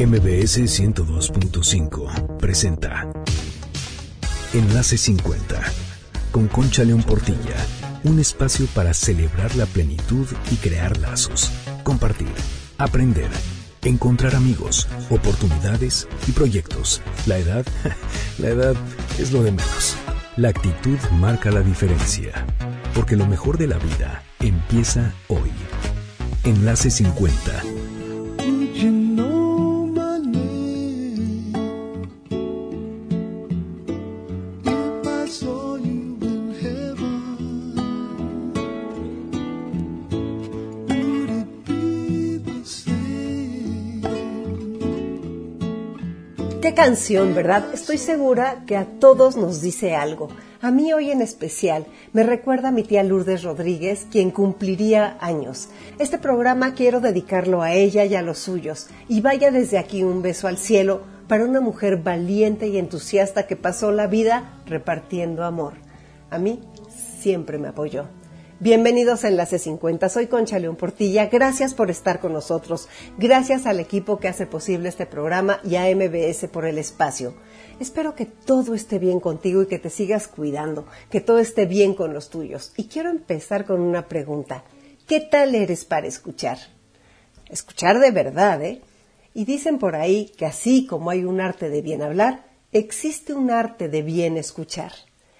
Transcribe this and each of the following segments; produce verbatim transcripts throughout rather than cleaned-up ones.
M B S ciento dos punto cinco presenta Enlace cincuenta con Concha León Portilla, un espacio para celebrar la plenitud y crear lazos, compartir, aprender, encontrar amigos, oportunidades y proyectos. La edad, la edad es lo de menos. La actitud marca la diferencia, porque lo mejor de la vida empieza hoy. Enlace cincuenta. Qué canción, ¿verdad? Estoy segura que a todos nos dice algo. A mí hoy en especial me recuerda a mi tía Lourdes Rodríguez, quien cumpliría años. Este programa quiero dedicarlo a ella y a los suyos. Y vaya desde aquí un beso al cielo para una mujer valiente y entusiasta que pasó la vida repartiendo amor. A mí siempre me apoyó. Bienvenidos a Enlace cincuenta, soy Concha León Portilla, gracias por estar con nosotros, gracias al equipo que hace posible este programa y a M B S por el espacio. Espero que todo esté bien contigo y que te sigas cuidando, que todo esté bien con los tuyos. Y quiero empezar con una pregunta, ¿qué tal eres para escuchar? Escuchar de verdad, ¿eh? Y dicen por ahí que así como hay un arte de bien hablar, existe un arte de bien escuchar.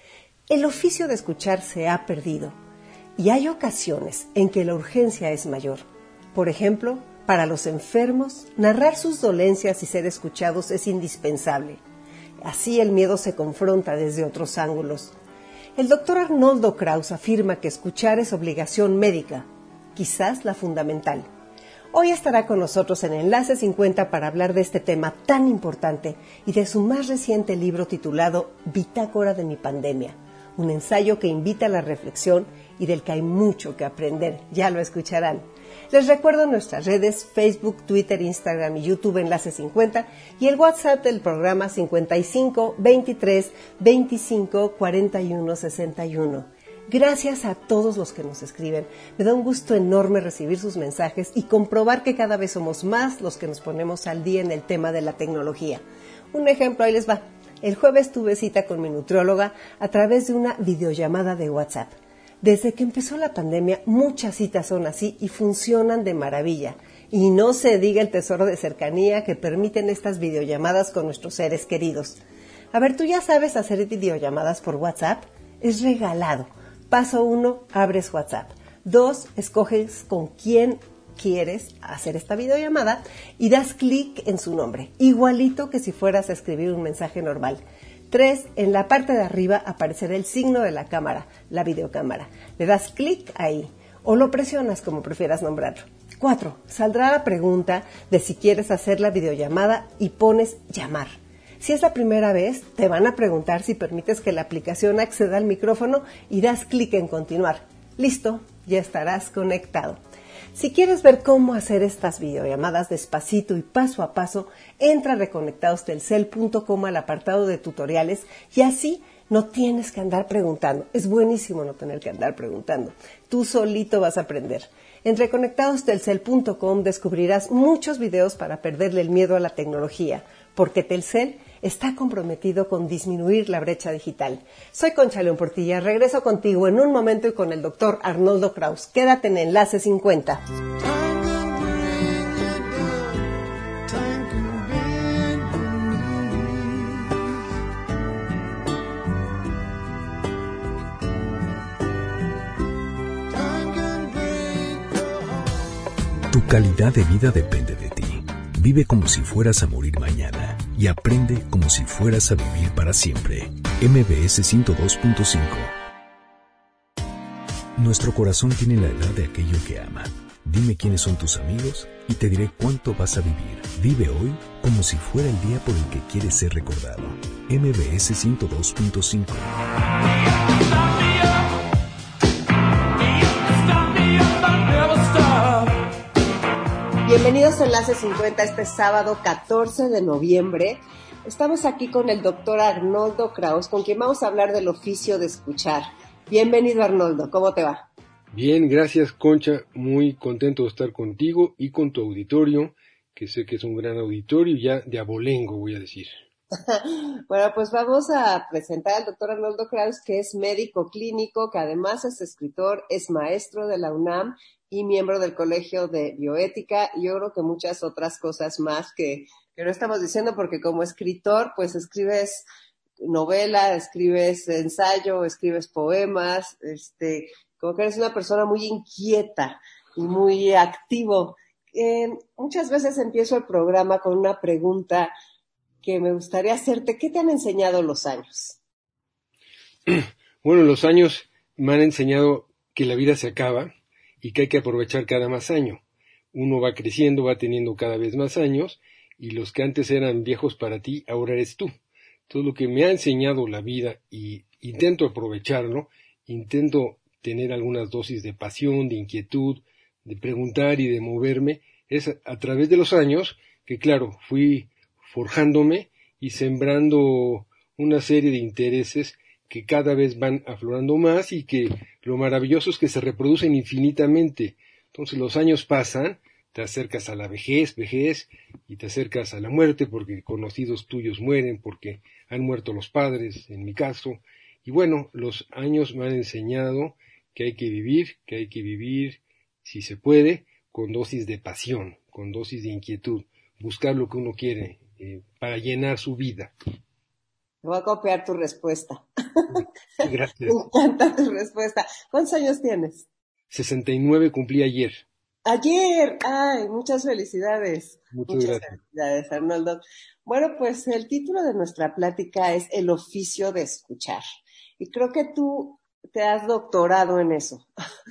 El oficio de escuchar se ha perdido. Y hay ocasiones en que la urgencia es mayor. Por ejemplo, para los enfermos, narrar sus dolencias y ser escuchados es indispensable. Así el miedo se confronta desde otros ángulos. El doctor Arnoldo Kraus afirma que escuchar es obligación médica, quizás la fundamental. Hoy estará con nosotros en Enlace cincuenta para hablar de este tema tan importante y de su más reciente libro titulado Bitácora de mi pandemia, un ensayo que invita a la reflexión y del que hay mucho que aprender, ya lo escucharán. Les recuerdo nuestras redes Facebook, Twitter, Instagram y YouTube Enlace cincuenta y el WhatsApp del programa cincuenta y cinco, veintitrés, veinticinco, cuarenta y uno, sesenta y uno. Gracias a todos los que nos escriben. Me da un gusto enorme recibir sus mensajes y comprobar que cada vez somos más los que nos ponemos al día en el tema de la tecnología. Un ejemplo, ahí les va. El jueves tuve cita con mi nutrióloga a través de una videollamada de WhatsApp. Desde que empezó la pandemia, muchas citas son así y funcionan de maravilla. Y no se diga el tesoro de cercanía que permiten estas videollamadas con nuestros seres queridos. A ver, ¿tú ya sabes hacer videollamadas por WhatsApp? Es regalado. Paso uno, abres WhatsApp. Dos, escoges con quién quieres hacer esta videollamada y das clic en su nombre, igualito que si fueras a escribir un mensaje normal. Tres, en la parte de arriba aparecerá el signo de la cámara, la videocámara. Le das clic ahí o lo presionas como prefieras nombrarlo. Cuatro, saldrá la pregunta de si quieres hacer la videollamada y pones llamar. Si es la primera vez, te van a preguntar si permites que la aplicación acceda al micrófono y das clic en continuar. Listo, ya estarás conectado. Si quieres ver cómo hacer estas videollamadas despacito y paso a paso, entra a reconectados telcel punto com al apartado de tutoriales y así no tienes que andar preguntando. Es buenísimo no tener que andar preguntando. Tú solito vas a aprender. En reconectados telcel punto com descubrirás muchos videos para perderle el miedo a la tecnología, porque Telcel está comprometido con disminuir la brecha digital. Soy Concha León Portilla, regreso contigo en un momento y con el doctor Arnoldo Kraus. Quédate en Enlace cincuenta. Tu calidad de vida depende de ti. Vive como si fueras a morir mañana y aprende como si fueras a vivir para siempre. M B S ciento dos punto cinco. Nuestro corazón tiene la edad de aquello que ama. Dime quiénes son tus amigos y te diré cuánto vas a vivir. Vive hoy como si fuera el día por el que quieres ser recordado. M B S ciento dos punto cinco. Bienvenidos a Enlace cincuenta este sábado catorce de noviembre. Estamos aquí con el doctor Arnoldo Kraus, con quien vamos a hablar del oficio de escuchar. Bienvenido, Arnoldo, ¿cómo te va? Bien, gracias, Concha, muy contento de estar contigo y con tu auditorio que sé que es un gran auditorio, ya de abolengo voy a decir. Bueno, pues vamos a presentar al doctor Arnoldo Kraus, que es médico clínico, que además es escritor, es maestro de la UNAM y miembro del Colegio de Bioética, y yo creo que muchas otras cosas más que, que no estamos diciendo, porque como escritor, pues escribes novela, escribes ensayo, escribes poemas, este, como que eres una persona muy inquieta y muy activo. Eh, muchas veces empiezo el programa con una pregunta que me gustaría hacerte. ¿Qué te han enseñado los años? Bueno, los años me han enseñado que la vida se acaba y que hay que aprovechar cada más año. Uno va creciendo, va teniendo cada vez más años, y los que antes eran viejos para ti, ahora eres tú. Todo lo que me ha enseñado la vida, y intento aprovecharlo, intento tener algunas dosis de pasión, de inquietud, de preguntar y de moverme, es a través de los años que, claro, fui forjándome y sembrando una serie de intereses que cada vez van aflorando más, y que lo maravilloso es que se reproducen infinitamente. Entonces los años pasan, te acercas a la vejez, vejez, y te acercas a la muerte, porque conocidos tuyos mueren, porque han muerto los padres, en mi caso. Y bueno, los años me han enseñado que hay que vivir, que hay que vivir, si se puede, con dosis de pasión, con dosis de inquietud, buscar lo que uno quiere eh, para llenar su vida. Voy a copiar tu respuesta. Gracias. Me encanta tu respuesta. ¿Cuántos años tienes? sesenta y nueve cumplí ayer. Ayer. Ay, muchas felicidades. Muchas, muchas gracias. felicidades, Arnoldo. Bueno, pues el título de nuestra plática es El oficio de escuchar. Y creo que tú te has doctorado en eso.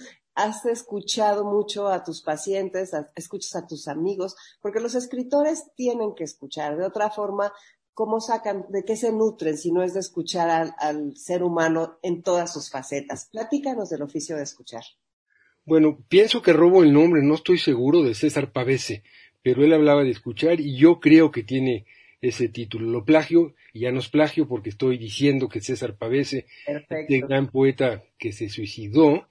Has escuchado mucho a tus pacientes, escuchas a tus amigos, porque los escritores tienen que escuchar. De otra forma, ¿cómo sacan, de qué se nutren si no es de escuchar al, al ser humano en todas sus facetas? Platícanos del oficio de escuchar. Bueno, pienso que robo el nombre, no estoy seguro, de César Pavese, pero él hablaba de escuchar y yo creo que tiene ese título. Lo plagio, y ya no es plagio porque estoy diciendo que César Pavese, Perfecto. este gran poeta que se suicidó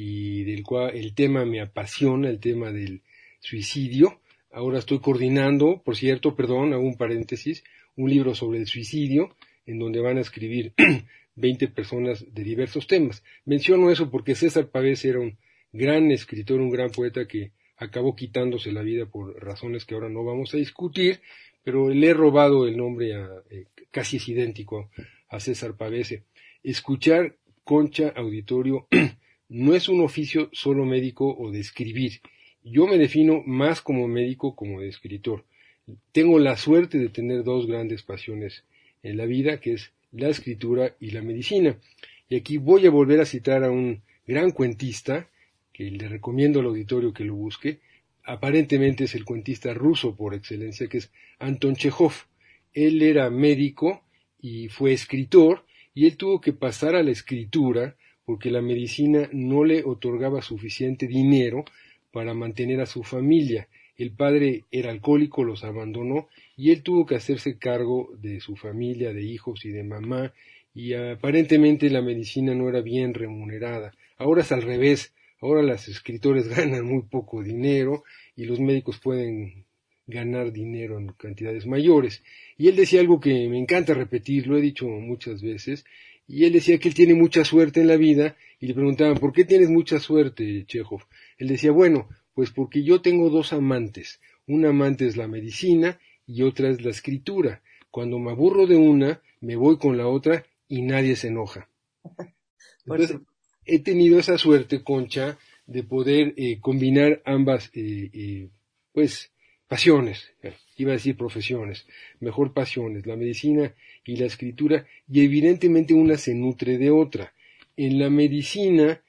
y del cual el tema me apasiona, el tema del suicidio. Ahora estoy coordinando, por cierto, perdón, hago un paréntesis, un libro sobre el suicidio, en donde van a escribir veinte personas de diversos temas. Menciono eso porque César Pavese era un gran escritor, un gran poeta que acabó quitándose la vida por razones que ahora no vamos a discutir, pero le he robado el nombre a, eh, casi es idéntico a César Pavese. Escuchar, Concha, auditorio, no es un oficio solo médico o de escribir. Yo me defino más como médico como de escritor. Tengo la suerte de tener dos grandes pasiones en la vida, que es la escritura y la medicina. Y aquí voy a volver a citar a un gran cuentista, que le recomiendo al auditorio que lo busque. Aparentemente es el cuentista ruso por excelencia, que es Anton Chejov. Él era médico y fue escritor, y él tuvo que pasar a la escritura porque la medicina no le otorgaba suficiente dinero para mantener a su familia. El padre era alcohólico, los abandonó, y él tuvo que hacerse cargo de su familia, de hijos y de mamá, y aparentemente la medicina no era bien remunerada. Ahora es al revés. Ahora los escritores ganan muy poco dinero y los médicos pueden ganar dinero en cantidades mayores. Y él decía algo que me encanta repetir, lo he dicho muchas veces, y él decía que él tiene mucha suerte en la vida, y le preguntaban, ¿por qué tienes mucha suerte, Chejov? Él decía, bueno, pues porque yo tengo dos amantes. Una amante es la medicina y otra es la escritura. Cuando me aburro de una, me voy con la otra y nadie se enoja. Entonces, he tenido esa suerte, Concha, de poder eh, combinar ambas, eh, eh, pues, pasiones, iba a decir profesiones, mejor pasiones, la medicina y la escritura, y evidentemente una se nutre de otra. En la medicina,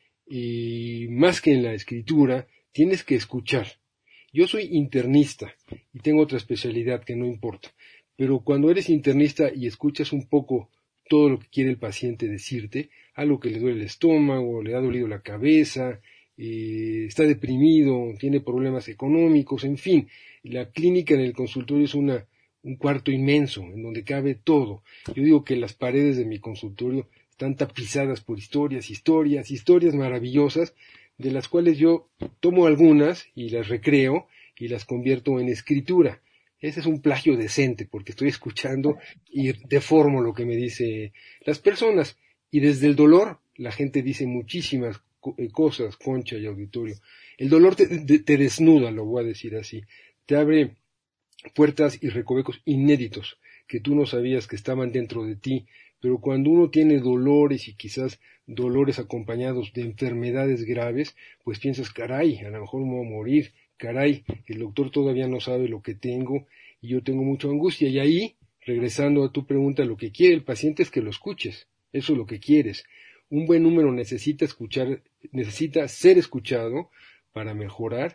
eh, más que en la escritura, tienes que escuchar. Yo soy internista y tengo otra especialidad que no importa, pero cuando eres internista y escuchas un poco todo lo que quiere el paciente decirte, algo que le duele el estómago, le ha dolido la cabeza, eh, está deprimido, tiene problemas económicos, en fin, la clínica en el consultorio es una, un cuarto inmenso en donde cabe todo. Yo digo que las paredes de mi consultorio están tapizadas por historias, historias, historias maravillosas, de las cuales yo tomo algunas y las recreo, y las convierto en escritura. Ese es un plagio decente, porque estoy escuchando y deformo lo que me dicen las personas. Y desde el dolor, la gente dice muchísimas cosas, Concha y auditorio. El dolor te, te, te desnuda, lo voy a decir así. Te abre puertas y recovecos inéditos que tú no sabías que estaban dentro de ti. Pero cuando uno tiene dolores y quizás dolores acompañados de enfermedades graves, pues piensas, caray, a lo mejor me voy a morir, caray, el doctor todavía no sabe lo que tengo y yo tengo mucha angustia. Y ahí, regresando a tu pregunta, lo que quiere el paciente es que lo escuches. Eso es lo que quieres. Un buen número necesita escuchar, necesita ser escuchado para mejorar.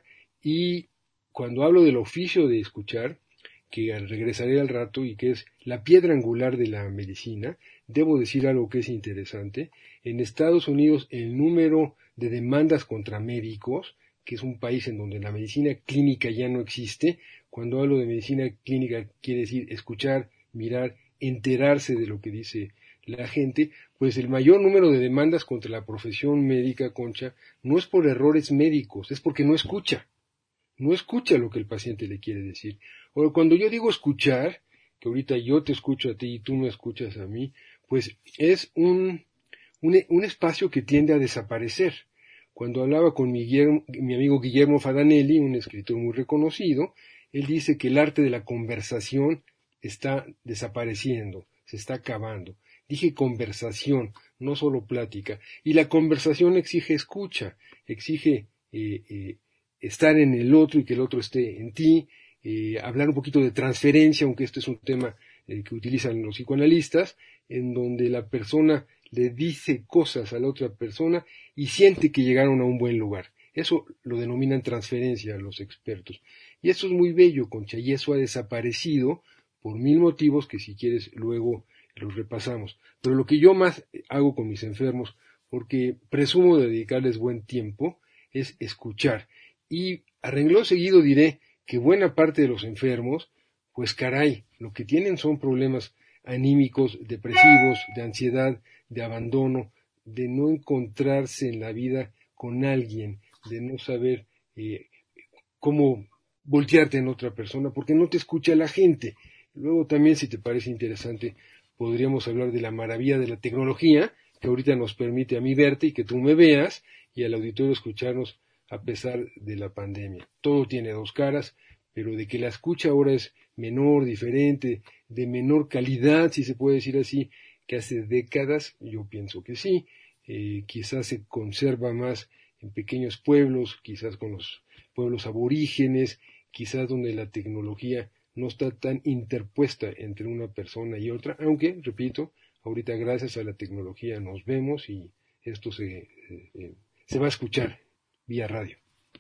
Y cuando hablo del oficio de escuchar, que regresaré al rato y que es la piedra angular de la medicina, debo decir algo que es interesante. En Estados Unidos el número de demandas contra médicos, que es un país en donde la medicina clínica ya no existe, cuando hablo de medicina clínica quiere decir escuchar, mirar, enterarse de lo que dice la gente, pues el mayor número de demandas contra la profesión médica, Concha, no es por errores médicos, es porque no escucha. No escucha lo que el paciente le quiere decir. O cuando yo digo escuchar, que ahorita yo te escucho a ti y tú me escuchas a mí, pues es un, un, un espacio que tiende a desaparecer. Cuando hablaba con mi, mi amigo Guillermo Fadanelli, un escritor muy reconocido, él dice que el arte de la conversación está desapareciendo, se está acabando. Dije conversación, no solo plática. Y la conversación exige escucha, exige eh, eh, estar en el otro y que el otro esté en ti, eh, hablar un poquito de transferencia, aunque este es un tema eh, que utilizan los psicoanalistas, en donde la persona le dice cosas a la otra persona y siente que llegaron a un buen lugar. Eso lo denominan transferencia los expertos. Y eso es muy bello, Concha, y eso ha desaparecido por mil motivos que si quieres luego los repasamos. Pero lo que yo más hago con mis enfermos, porque presumo de dedicarles buen tiempo, es escuchar. Y a renglón seguido diré que buena parte de los enfermos, pues caray, lo que tienen son problemas anímicos, depresivos, de ansiedad, de abandono, de no encontrarse en la vida con alguien, de no saber eh, cómo voltearte en otra persona, porque no te escucha la gente. Luego también, si te parece interesante, podríamos hablar de la maravilla de la tecnología, que ahorita nos permite a mí verte y que tú me veas, y al auditorio escucharnos a pesar de la pandemia. Todo tiene dos caras, pero de que la escucha ahora es menor, diferente, de menor calidad, si se puede decir así, que hace décadas, yo pienso que sí. Eh, quizás se conserva más en pequeños pueblos, quizás con los pueblos aborígenes, quizás donde la tecnología no está tan interpuesta entre una persona y otra, aunque, repito, ahorita gracias a la tecnología nos vemos y esto se, eh, se va a escuchar vía radio.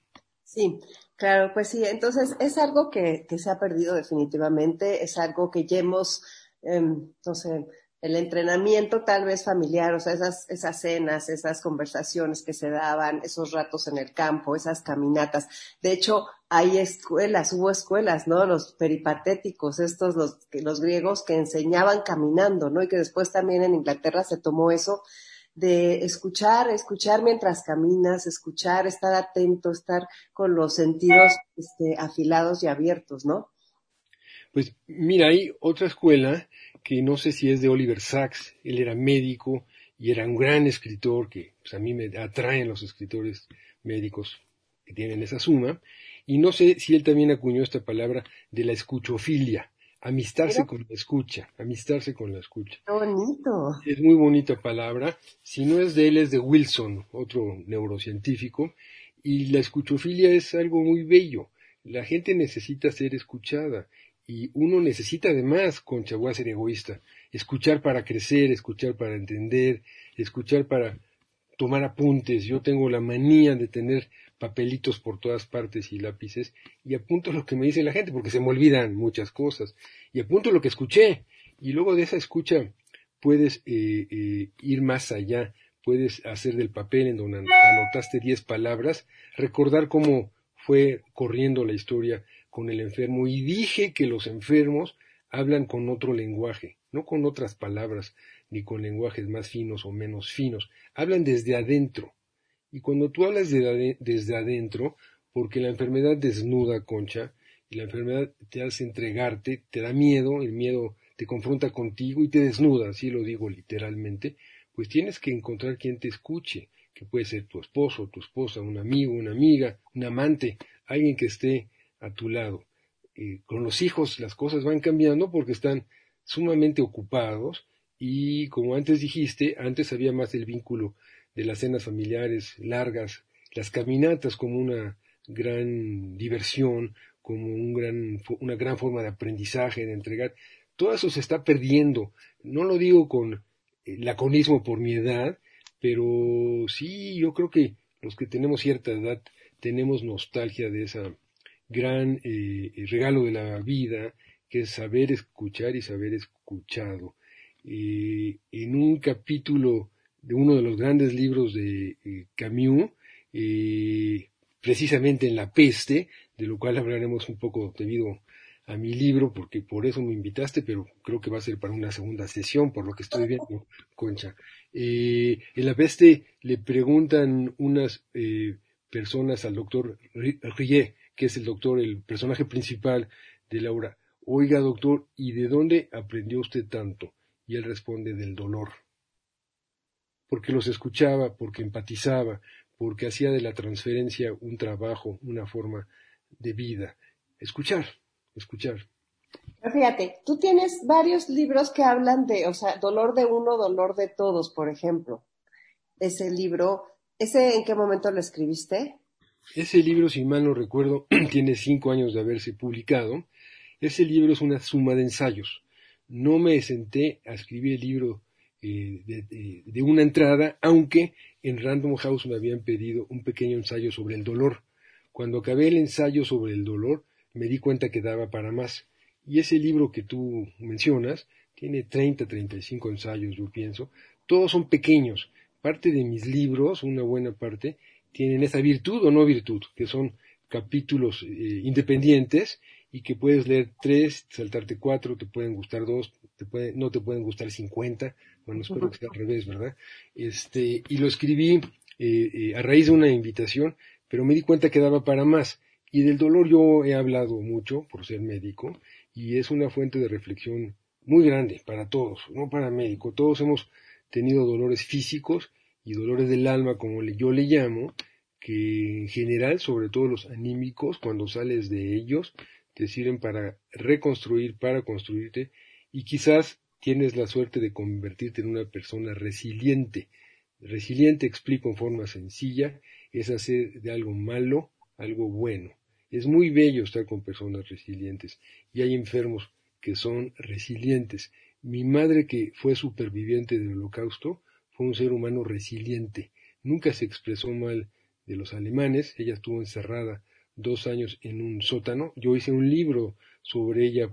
Sí, claro, pues sí, entonces es algo que, que se ha perdido definitivamente, es algo que ya hemos, eh, no sé, el entrenamiento tal vez familiar, o sea, esas, esas cenas, esas conversaciones que se daban, esos ratos en el campo, esas caminatas. De hecho, hay escuelas, hubo escuelas, ¿no? Los peripatéticos, estos, los, los griegos que enseñaban caminando, ¿no? Y que después también en Inglaterra se tomó eso de escuchar, escuchar mientras caminas, escuchar, estar atento, estar con los sentidos este, afilados y abiertos, ¿no? Pues mira, hay otra escuela que no sé si es de Oliver Sacks, él era médico y era un gran escritor, que pues, a mí me atraen los escritores médicos que tienen esa suma, y no sé si él también acuñó esta palabra de la escuchofilia, amistarse ¿Pero? con la escucha, amistarse con la escucha. ¡Qué bonito! Es muy bonita palabra, si no es de él es de Wilson, otro neurocientífico, y la escuchofilia es algo muy bello, la gente necesita ser escuchada, y uno necesita además, Concha, voy a ser egoísta, escuchar para crecer, escuchar para entender, escuchar para tomar apuntes. Yo tengo la manía de tener papelitos por todas partes y lápices, y apunto lo que me dice la gente, porque se me olvidan muchas cosas, y apunto lo que escuché, y luego de esa escucha puedes eh, eh, ir más allá, puedes hacer del papel en donde anotaste diez palabras, recordar cómo fue corriendo la historia con el enfermo, y dije que los enfermos hablan con otro lenguaje, no con otras palabras, ni con lenguajes más finos o menos finos, hablan desde adentro, y cuando tú hablas de ade- desde adentro, porque la enfermedad desnuda, Concha, y la enfermedad te hace entregarte, te da miedo, el miedo te confronta contigo y te desnuda, así lo digo literalmente, pues tienes que encontrar quien te escuche, que puede ser tu esposo, tu esposa, un amigo, una amiga, un amante, alguien que esté a tu lado. Eh, con los hijos las cosas van cambiando porque están sumamente ocupados y como antes dijiste, antes había más el vínculo de las cenas familiares largas, las caminatas como una gran diversión, como un gran, una gran forma de aprendizaje, de entregar. Todo eso se está perdiendo. No lo digo con eh, laconismo por mi edad, pero sí, yo creo que los que tenemos cierta edad tenemos nostalgia de esa gran eh, regalo de la vida, que es saber escuchar y saber escuchado. Eh, en un capítulo de uno de los grandes libros de eh, Camus, eh, precisamente en La Peste, de lo cual hablaremos un poco debido a mi libro, porque por eso me invitaste, pero creo que va a ser para una segunda sesión, por lo que estoy viendo, Concha. Eh, en La Peste le preguntan unas eh, personas al doctor Rillet, que es el doctor, el personaje principal de la obra, oiga doctor, ¿y de dónde aprendió usted tanto? Y él responde, del dolor. Porque los escuchaba, porque empatizaba, porque hacía de la transferencia un trabajo, una forma de vida. Escuchar, escuchar. Pero fíjate, tú tienes varios libros que hablan de, o sea, dolor de uno, dolor de todos, por ejemplo. Ese libro, ¿ese en qué momento lo escribiste? Ese libro, si mal no recuerdo, tiene cinco años de haberse publicado. Ese libro es una suma de ensayos. No me senté a escribir el libro eh, de, de, de una entrada, aunque en Random House me habían pedido un pequeño ensayo sobre el dolor. Cuando acabé el ensayo sobre el dolor, me di cuenta que daba para más. Y ese libro que tú mencionas tiene treinta, treinta y cinco ensayos, yo pienso. Todos son pequeños. Parte de mis libros, una buena parte, tienen esa virtud o no virtud, que son capítulos eh, independientes y que puedes leer tres, saltarte cuatro, te pueden gustar dos, te puede, no te pueden gustar cincuenta, bueno, espero que sea al revés, ¿verdad? Este, y lo escribí eh, eh, a raíz de una invitación, pero me di cuenta que daba para más. Y del dolor yo he hablado mucho por ser médico y es una fuente de reflexión muy grande para todos, no para médico. Todos hemos tenido dolores físicos y dolores del alma, como yo le llamo, que en general, sobre todo los anímicos, cuando sales de ellos, te sirven para reconstruir, para construirte, y quizás tienes la suerte de convertirte en una persona resiliente. Resiliente, explico en forma sencilla, es hacer de algo malo algo bueno. Es muy bello estar con personas resilientes, y hay enfermos que son resilientes. Mi madre, que fue superviviente del Holocausto, fue un ser humano resiliente. Nunca se expresó mal de los alemanes. Ella estuvo encerrada dos años en un sótano. Yo hice un libro sobre ella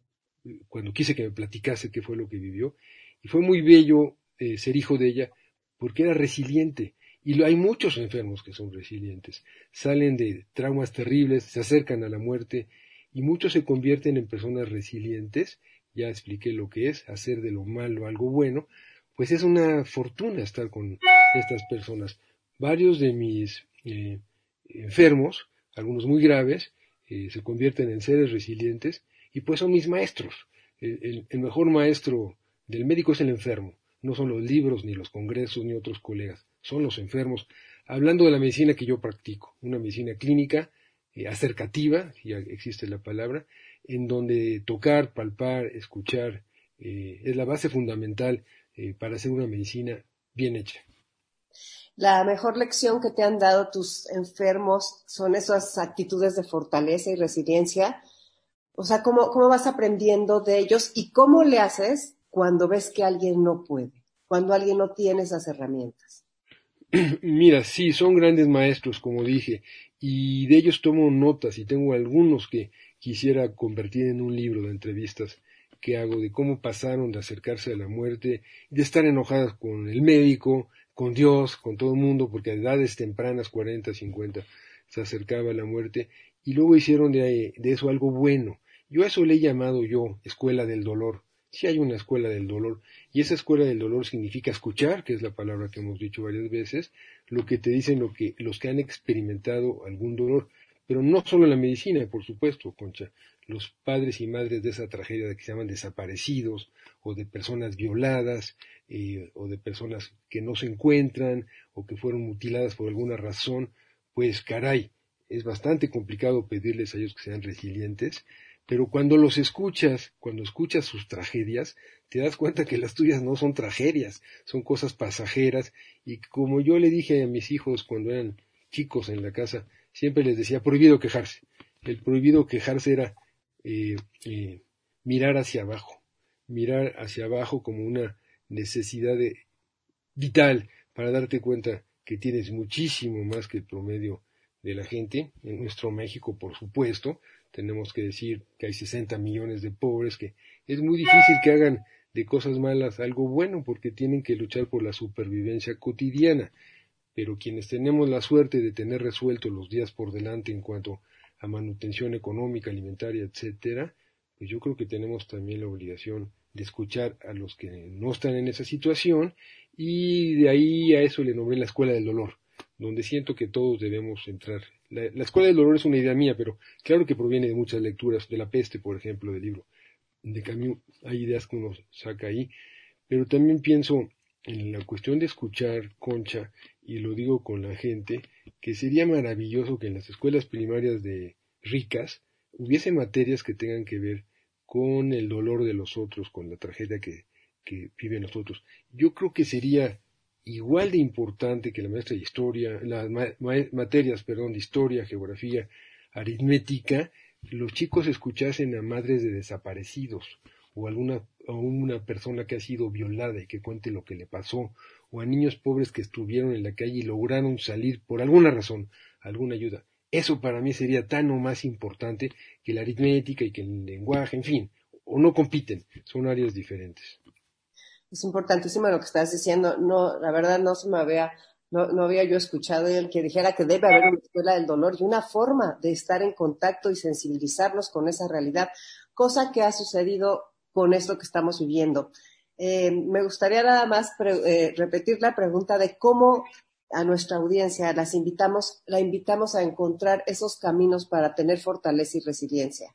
cuando quise que me platicase qué fue lo que vivió. Y fue muy bello eh, ser hijo de ella porque era resiliente. Y hay muchos enfermos que son resilientes. Salen de traumas terribles, se acercan a la muerte y muchos se convierten en personas resilientes. Ya expliqué lo que es hacer de lo malo algo bueno. Pues es una fortuna estar con estas personas. Varios de mis eh, enfermos, algunos muy graves, eh, se convierten en seres resilientes y pues son mis maestros. El, el, el mejor maestro del médico es el enfermo. No son los libros, ni los congresos, ni otros colegas. Son los enfermos. Hablando de la medicina que yo practico, una medicina clínica, eh, acercativa, si ya existe la palabra, en donde tocar, palpar, escuchar, eh, es la base fundamental eh, para hacer una medicina bien hecha. La mejor lección que te han dado tus enfermos son esas actitudes de fortaleza y resiliencia. O sea, ¿cómo, cómo vas aprendiendo de ellos y cómo le haces cuando ves que alguien no puede, cuando alguien no tiene esas herramientas? Mira, sí, son grandes maestros, como dije, y de ellos tomo notas y tengo algunos que quisiera convertir en un libro de entrevistas que hago de cómo pasaron de acercarse a la muerte, de estar enojadas con el médico, con Dios, con todo el mundo, porque a edades tempranas, cuarenta, cincuenta, se acercaba a la muerte, y luego hicieron de, de eso algo bueno. Yo a eso le he llamado yo escuela del dolor. Sí hay una escuela del dolor, y esa escuela del dolor significa escuchar, que es la palabra que hemos dicho varias veces, lo que te dicen lo que, los que han experimentado algún dolor, pero no solo en la medicina, por supuesto, Concha, los padres y madres de esa tragedia de que se llaman desaparecidos, o de personas violadas, eh, o de personas que no se encuentran, o que fueron mutiladas por alguna razón, pues caray, es bastante complicado pedirles a ellos que sean resilientes, pero cuando los escuchas, cuando escuchas sus tragedias, te das cuenta que las tuyas no son tragedias, son cosas pasajeras, y como yo le dije a mis hijos cuando eran chicos en la casa, siempre les decía prohibido quejarse. El prohibido quejarse era eh, eh, mirar hacia abajo, mirar hacia abajo como una necesidad de, vital para darte cuenta que tienes muchísimo más que el promedio de la gente. En nuestro México, por supuesto, tenemos que decir que hay sesenta millones de pobres, que es muy difícil que hagan de cosas malas algo bueno porque tienen que luchar por la supervivencia cotidiana. Pero quienes tenemos la suerte de tener resuelto los días por delante en cuanto a manutención económica, alimentaria, etcétera, pues yo creo que tenemos también la obligación de escuchar a los que no están en esa situación, y de ahí a eso le nombré la escuela del dolor, donde siento que todos debemos entrar. La, la escuela del dolor es una idea mía, pero claro que proviene de muchas lecturas, de La peste, por ejemplo, del libro de Camus, hay ideas que uno saca ahí, pero también pienso en la cuestión de escuchar, Concha, y lo digo con la gente, que sería maravilloso que en las escuelas primarias de ricas hubiese materias que tengan que ver con el dolor de los otros, con la tragedia que, que viven los otros. Yo creo que sería igual de importante que la maestra de historia, las ma ma materias, perdón, de historia, geografía, aritmética, los chicos escuchasen a madres de desaparecidos, o alguna a una persona que ha sido violada y que cuente lo que le pasó, o a niños pobres que estuvieron en la calle y lograron salir por alguna razón, alguna ayuda. Eso para mí sería tan o más importante que la aritmética y que el lenguaje, en fin, o no compiten, son áreas diferentes. Es importantísimo lo que estás diciendo. No, la verdad no se me había, no, no había yo escuchado el que dijera que debe haber una escuela del dolor y una forma de estar en contacto y sensibilizarnos con esa realidad, cosa que ha sucedido con esto que estamos viviendo. Eh, me gustaría nada más eh, repetir la pregunta de cómo a nuestra audiencia las invitamos, la invitamos a encontrar esos caminos para tener fortaleza y resiliencia.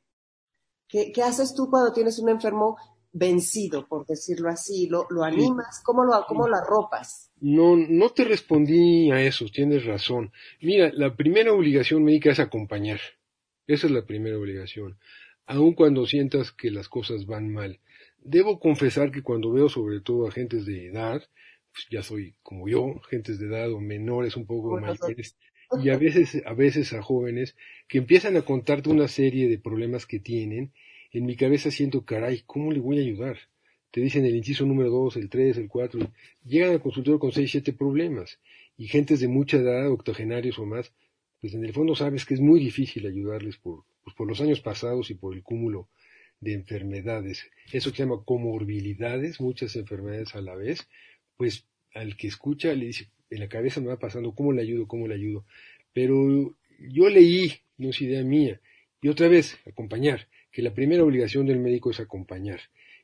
¿Qué, qué haces tú cuando tienes un enfermo vencido, por decirlo así? ¿Lo, lo animas? ¿Cómo lo, cómo lo arropas? No, no te respondí a eso, tienes razón. Mira, la primera obligación médica es acompañar. Esa es la primera obligación. Aun cuando sientas que las cosas van mal. Debo confesar que cuando veo sobre todo a gentes de edad, pues ya soy como yo, gentes de edad o menores, un poco bueno, mayores, y a veces, a veces a jóvenes, que empiezan a contarte una serie de problemas que tienen, en mi cabeza siento, caray, ¿cómo le voy a ayudar? Te dicen el inciso número dos, el tres, el cuatro, llegan al consultorio con seis, siete problemas, y gentes de mucha edad, octogenarios o más, pues en el fondo sabes que es muy difícil ayudarles por, pues por los años pasados y por el cúmulo de enfermedades. Eso que se llama comorbilidades, muchas enfermedades a la vez, pues al que escucha le dice, en la cabeza me va pasando, ¿cómo le ayudo? ¿Cómo le ayudo? Pero yo leí, no es idea mía, y otra vez, acompañar, que la primera obligación del médico es acompañar,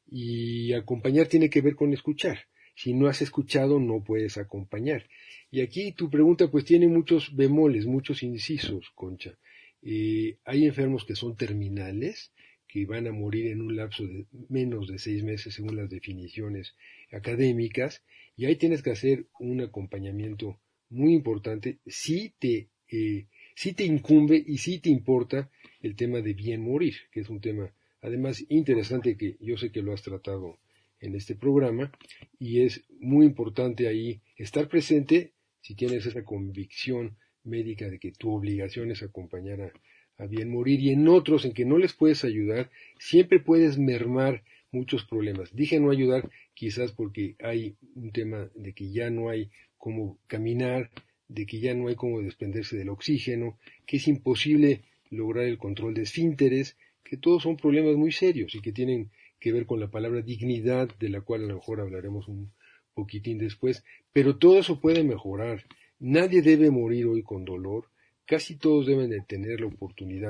y acompañar tiene que ver con escuchar. Si no has escuchado, no puedes acompañar. Y aquí tu pregunta pues tiene muchos bemoles, muchos incisos, Concha. Eh, hay enfermos que son terminales, que van a morir en un lapso de menos de seis meses según las definiciones académicas, y ahí tienes que hacer un acompañamiento muy importante si te, eh, si te incumbe y si te importa el tema de bien morir, que es un tema además interesante que yo sé que lo has tratado en este programa, y es muy importante ahí estar presente si tienes esa convicción médica de que tu obligación es acompañar a, a bien morir, y en otros en que no les puedes ayudar, siempre puedes mermar muchos problemas. Dije no ayudar quizás porque hay un tema de que ya no hay cómo caminar, de que ya no hay cómo desprenderse del oxígeno, que es imposible lograr el control de esfínteres, que todos son problemas muy serios y que tienen que ver con la palabra dignidad, de la cual a lo mejor hablaremos un poquitín después, pero todo eso puede mejorar. Nadie debe morir hoy con dolor, casi todos deben de tener la oportunidad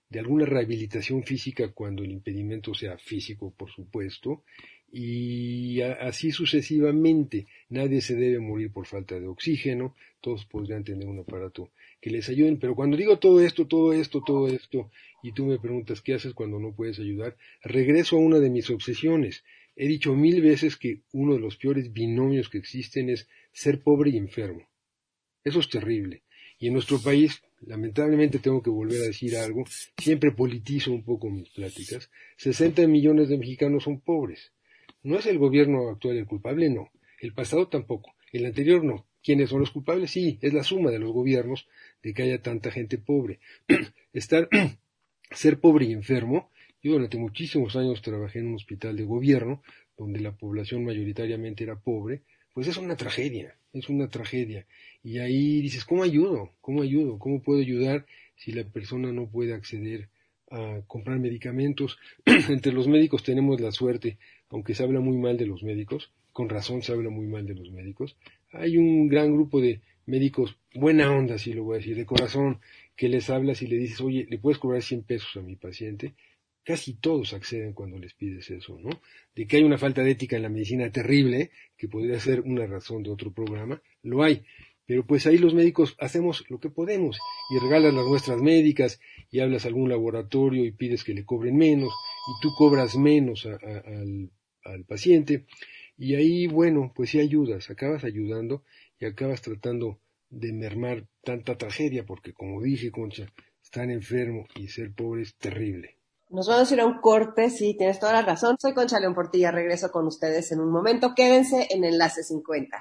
de alguna rehabilitación física cuando el impedimento sea físico, por supuesto, y a, así sucesivamente. Nadie se debe morir por falta de oxígeno, todos podrían tener un aparato que les ayuden, pero cuando digo todo esto, todo esto, todo esto, y tú me preguntas qué haces cuando no puedes ayudar, regreso a una de mis obsesiones. He dicho mil veces que uno de los peores binomios que existen es ser pobre y enfermo. Eso es terrible. Y en nuestro país, lamentablemente tengo que volver a decir algo, siempre politizo un poco mis pláticas, sesenta millones de mexicanos son pobres. ¿No es el gobierno actual el culpable? No. El pasado tampoco. El anterior no. ¿Quiénes son los culpables? Sí, es la suma de los gobiernos de que haya tanta gente pobre. Estar, ser pobre y enfermo. Yo durante muchísimos años trabajé en un hospital de gobierno, donde la población mayoritariamente era pobre, pues es una tragedia, es una tragedia. Y ahí dices, ¿cómo ayudo? ¿Cómo ayudo? ¿Cómo puedo ayudar si la persona no puede acceder a comprar medicamentos? Entre los médicos tenemos la suerte, aunque se habla muy mal de los médicos, con razón se habla muy mal de los médicos, hay un gran grupo de médicos, buena onda, si lo voy a decir, de corazón, que les hablas y le dices, oye, ¿le puedes cobrar cien pesos a mi paciente? Casi todos acceden cuando les pides eso, ¿no? De que hay una falta de ética en la medicina terrible, que podría ser una razón de otro programa, lo hay. Pero pues ahí los médicos hacemos lo que podemos y regalas las muestras médicas y hablas a algún laboratorio y pides que le cobren menos y tú cobras menos a, a, al, al paciente y ahí, bueno, pues sí ayudas, acabas ayudando y acabas tratando de mermar tanta tragedia porque, como dije, Concha, estar enfermo y ser pobre es terrible. Nos vamos a ir a un corte, sí, tienes toda la razón. Soy Concha León Portilla, regreso con ustedes en un momento. Quédense en Enlace cincuenta.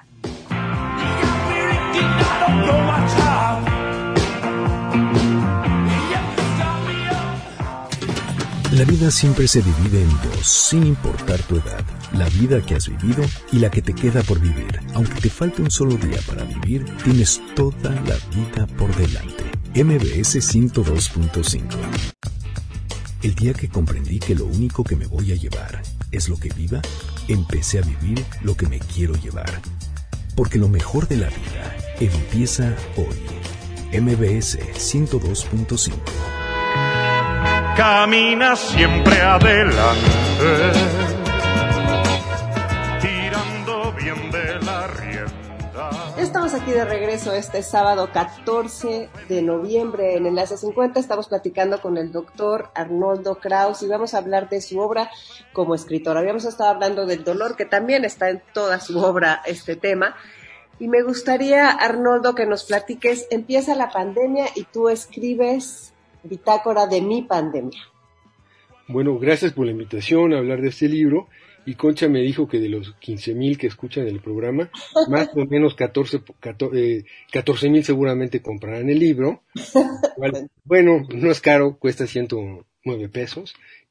La vida siempre se divide en dos, sin importar tu edad. La vida que has vivido y la que te queda por vivir. Aunque te falte un solo día para vivir, tienes toda la vida por delante. M B S ciento dos punto cinco. El día que comprendí que lo único que me voy a llevar es lo que viva, empecé a vivir lo que me quiero llevar. Porque lo mejor de la vida empieza hoy. M B S ciento dos punto cinco. Camina siempre adelante, tirando bien de la rienda. Estamos aquí de regreso este sábado catorce de noviembre en Enlace cincuenta. Estamos platicando con el doctor Arnoldo Kraus y vamos a hablar de su obra como escritor. Habíamos estado hablando del dolor, que también está en toda su obra este tema. Y me gustaría, Arnoldo, que nos platiques, empieza la pandemia y tú escribes Bitácora de mi pandemia. Bueno, gracias por la invitación a hablar de este libro. Y Concha me dijo que de los quince mil que escuchan el programa, más o menos catorce mil seguramente comprarán el libro. Cual, bueno, no es caro, cuesta ciento nueve pesos.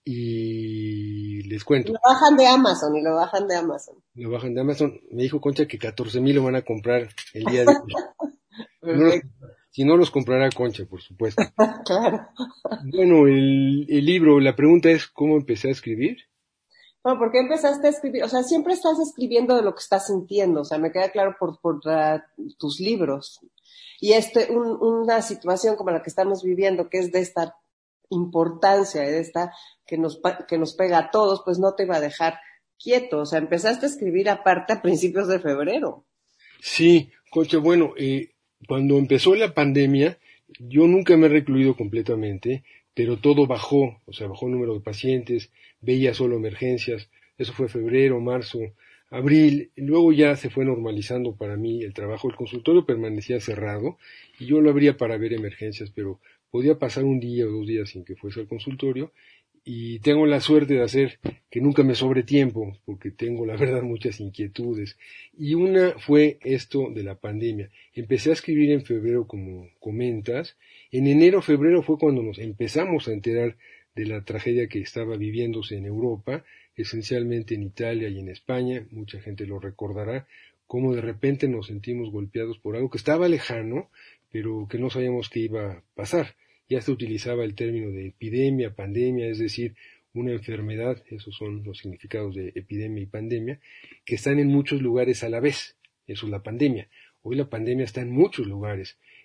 Y les cuento. Lo bajan de Amazon y lo bajan de Amazon. Lo bajan de Amazon. Me dijo Concha que catorce mil lo van a comprar el día de hoy. No los, si no los comprará Concha, por supuesto. Claro. Bueno, el, el libro, la pregunta es ¿cómo empecé a escribir? Bueno, ¿por qué empezaste a escribir? O sea, siempre estás escribiendo de lo que estás sintiendo, o sea, me queda claro por, por uh, tus libros. Y este, un, una situación como la que estamos viviendo, que es de esta importancia, de esta que nos, que nos pega a todos, pues no te iba a dejar quieto. O sea, empezaste a escribir aparte a principios de febrero. Sí, Concha, bueno, eh, cuando empezó la pandemia, yo nunca me he recluido completamente, pero todo bajó, o sea, bajó el número de pacientes, veía solo emergencias, eso fue febrero, marzo, abril, y luego ya se fue normalizando para mí el trabajo, el consultorio permanecía cerrado, y yo lo abría para ver emergencias, pero podía pasar un día o dos días sin que fuese al consultorio, y tengo la suerte de hacer que nunca me sobre tiempo, porque tengo la verdad muchas inquietudes, y una fue esto de la pandemia. Empecé a escribir en febrero, como comentas. En enero, febrero fue cuando nos empezamos a enterar de la tragedia que estaba viviéndose en Europa, esencialmente en Italia y en España. Mucha gente lo recordará, cómo de repente nos sentimos golpeados por algo que estaba lejano, pero que no sabíamos qué iba a pasar. Ya se utilizaba el término de epidemia, pandemia, es decir, una enfermedad, esos son los significados de epidemia y pandemia, que están en muchos lugares a la vez. Eso es la pandemia. Hoy la pandemia está en muchos lugares.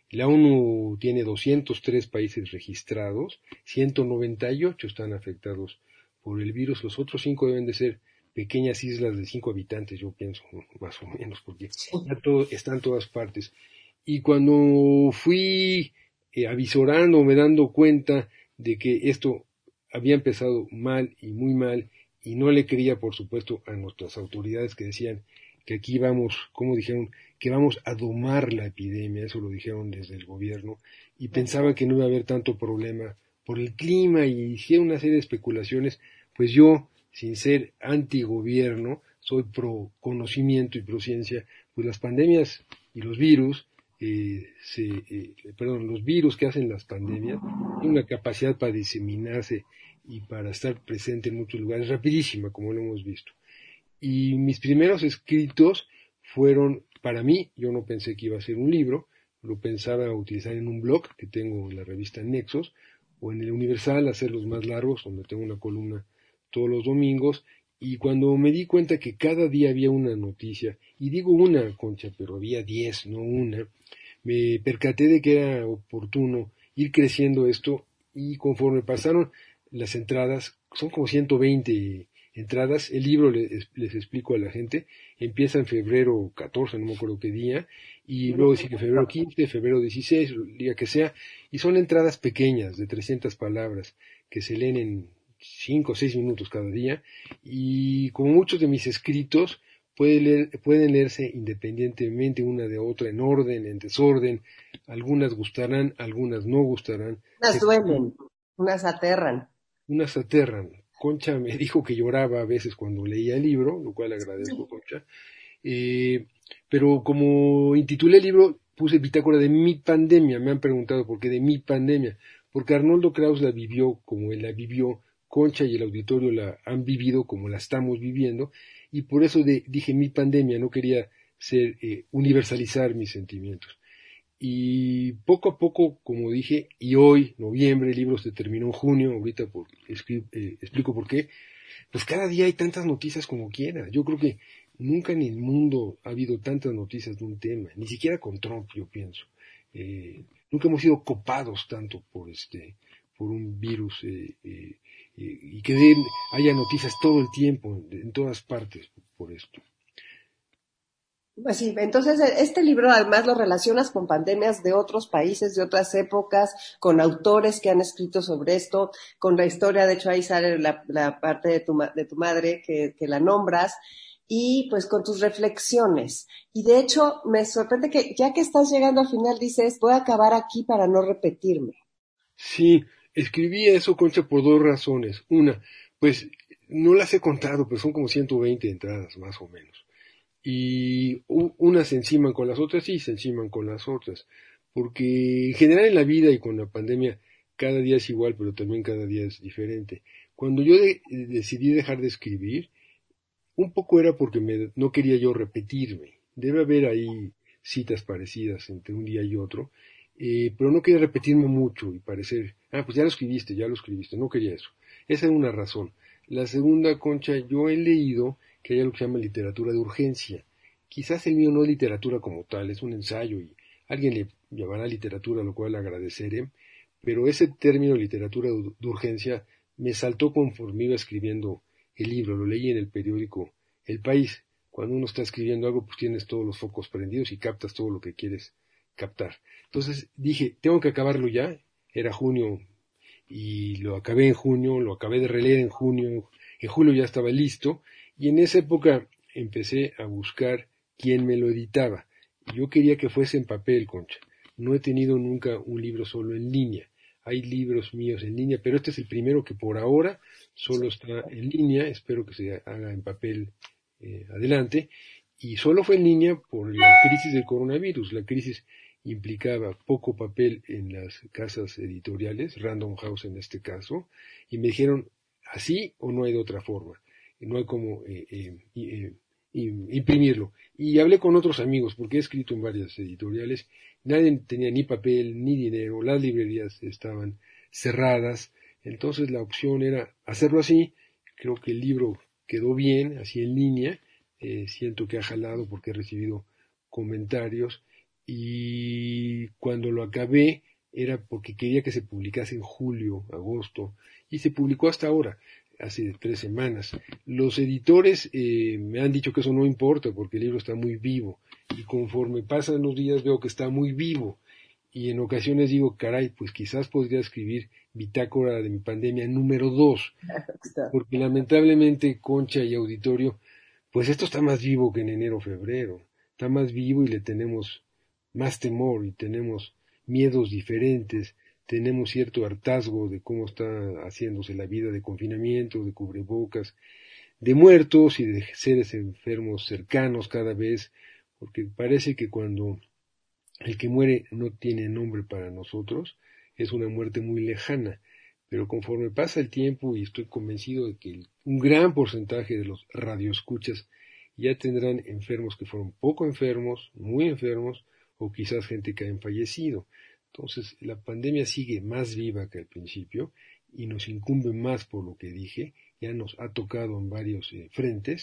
La ONU tiene doscientos tres países registrados, ciento noventa y ocho están afectados por el virus, los otros cinco deben de ser pequeñas islas de cinco habitantes, yo pienso, más o menos, porque ya todo, está en todas partes. Y cuando fui eh, avisorando, me dando cuenta de que esto había empezado mal y muy mal, y no le creía, por supuesto, a nuestras autoridades que decían que aquí vamos, como dijeron, que vamos a domar la epidemia, eso lo dijeron desde el gobierno, y pensaba que no iba a haber tanto problema por el clima, y hicieron una serie de especulaciones. Pues yo, sin ser antigobierno, soy pro conocimiento y pro ciencia, pues las pandemias y los virus, eh, se, eh, perdón, los virus que hacen las pandemias, tienen una capacidad para diseminarse y para estar presente en muchos lugares rapidísima, como lo hemos visto. Y mis primeros escritos fueron, para mí, yo no pensé que iba a ser un libro, lo pensaba utilizar en un blog que tengo en la revista Nexos, o en el Universal, hacerlos más largos, donde tengo una columna todos los domingos, y cuando me di cuenta que cada día había una noticia, y digo una, Concha, pero había diez, no una, me percaté de que era oportuno ir creciendo esto, y conforme pasaron las entradas, son como ciento veinte entradas, el libro les, les explico a la gente, empieza en febrero catorce, no me acuerdo qué día, y luego sigue febrero quince, febrero dieciséis, el día que sea, y son entradas pequeñas de trescientas palabras que se leen en cinco o seis minutos cada día, y como muchos de mis escritos pueden, leer, pueden leerse independientemente una de otra, en orden, en desorden, algunas gustarán, algunas no gustarán. Unas duelen, unas aterran. Unas aterran. Concha me dijo que lloraba a veces cuando leía el libro, lo cual agradezco, Concha. Eh, pero como intitulé el libro, puse bitácora de mi pandemia. Me han preguntado por qué de mi pandemia. Porque Arnoldo Kraus la vivió como él la vivió, Concha y el auditorio la han vivido como la estamos viviendo, y por eso de, dije mi pandemia, no quería ser eh, universalizar mis sentimientos. Y poco a poco, como dije, y hoy, noviembre, el libro se terminó en junio, ahorita por, escri- eh, explico por qué, pues cada día hay tantas noticias como quiera. Yo creo que nunca en el mundo ha habido tantas noticias de un tema, ni siquiera con Trump, yo pienso. Eh, nunca hemos sido copados tanto por este, por un virus, eh, eh, eh, y que de, haya noticias todo el tiempo, en, en todas partes, por esto. Pues sí, entonces este libro además lo relacionas con pandemias de otros países, de otras épocas, con autores que han escrito sobre esto, con la historia, de hecho ahí sale la, la parte de tu, de tu madre que, que la nombras, y pues con tus reflexiones. Y de hecho me sorprende que ya que estás llegando al final dices, voy a acabar aquí para no repetirme. Sí, escribí eso, Concha, por dos razones. Una, pues no las he contado, pero son como ciento veinte entradas más o menos. Y unas se enciman con las otras, sí, se enciman con las otras, porque en general en la vida y con la pandemia cada día es igual, pero también cada día es diferente. Cuando yo de, decidí dejar de escribir, un poco era porque me, no quería yo repetirme. Debe haber ahí citas parecidas entre un día y otro, eh, pero no quería repetirme mucho y parecer, ah, pues ya lo escribiste, ya lo escribiste, no quería eso. Esa es una razón. La segunda, Concha, yo he leído que hay algo que se llama literatura de urgencia. Quizás el mío no es literatura como tal, es un ensayo y alguien le llamará literatura, lo cual agradeceré, pero ese término literatura de urgencia me saltó conforme iba escribiendo el libro, lo leí en el periódico El País. Cuando uno está escribiendo algo, pues tienes todos los focos prendidos y captas todo lo que quieres captar. Entonces dije, tengo que acabarlo ya, era junio y lo acabé en junio, lo acabé de releer en junio, en julio ya estaba listo, y en esa época empecé a buscar quién me lo editaba. Yo quería que fuese en papel, Concha. No he tenido nunca un libro solo en línea. Hay libros míos en línea, pero este es el primero que por ahora solo está en línea. Espero que se haga en papel eh, adelante. Y solo fue en línea por la crisis del coronavirus. La crisis implicaba poco papel en las casas editoriales, Random House en este caso, y me dijeron, así o no hay de otra forma. No hay como eh, eh, eh, imprimirlo. Y hablé con otros amigos, porque he escrito en varias editoriales, nadie tenía ni papel ni dinero, las librerías estaban cerradas, entonces la opción era hacerlo así. Creo que el libro quedó bien, así en línea, eh, siento que ha jalado porque he recibido comentarios, y cuando lo acabé era porque quería que se publicase en julio, agosto, y se publicó hasta ahora, hace tres semanas. Los editores eh, me han dicho que eso no importa porque el libro está muy vivo, y conforme pasan los días veo que está muy vivo, y en ocasiones digo, caray, pues quizás podría escribir Bitácora de mi pandemia número dos, porque lamentablemente, Concha y auditorio, pues esto está más vivo que en enero o febrero, está más vivo y le tenemos más temor y tenemos miedos diferentes, tenemos cierto hartazgo de cómo está haciéndose la vida de confinamiento, de cubrebocas, de muertos y de seres enfermos cercanos cada vez, porque parece que cuando el que muere no tiene nombre para nosotros, es una muerte muy lejana, pero conforme pasa el tiempo y estoy convencido de que un gran porcentaje de los radioescuchas ya tendrán enfermos que fueron poco enfermos, muy enfermos, o quizás gente que hayan fallecido. Entonces, la pandemia sigue más viva que al principio y nos incumbe más por lo que dije, ya nos ha tocado en varios eh, frentes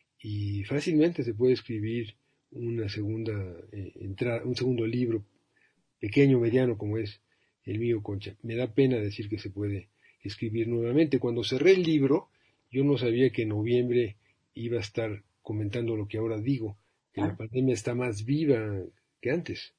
y fácilmente se puede escribir una segunda eh, entrada, un segundo libro, pequeño, mediano como es el mío, Concha. Me da pena decir que se puede escribir nuevamente. Cuando cerré el libro, yo no sabía que en noviembre iba a estar comentando lo que ahora digo, que la pandemia está más viva que antes.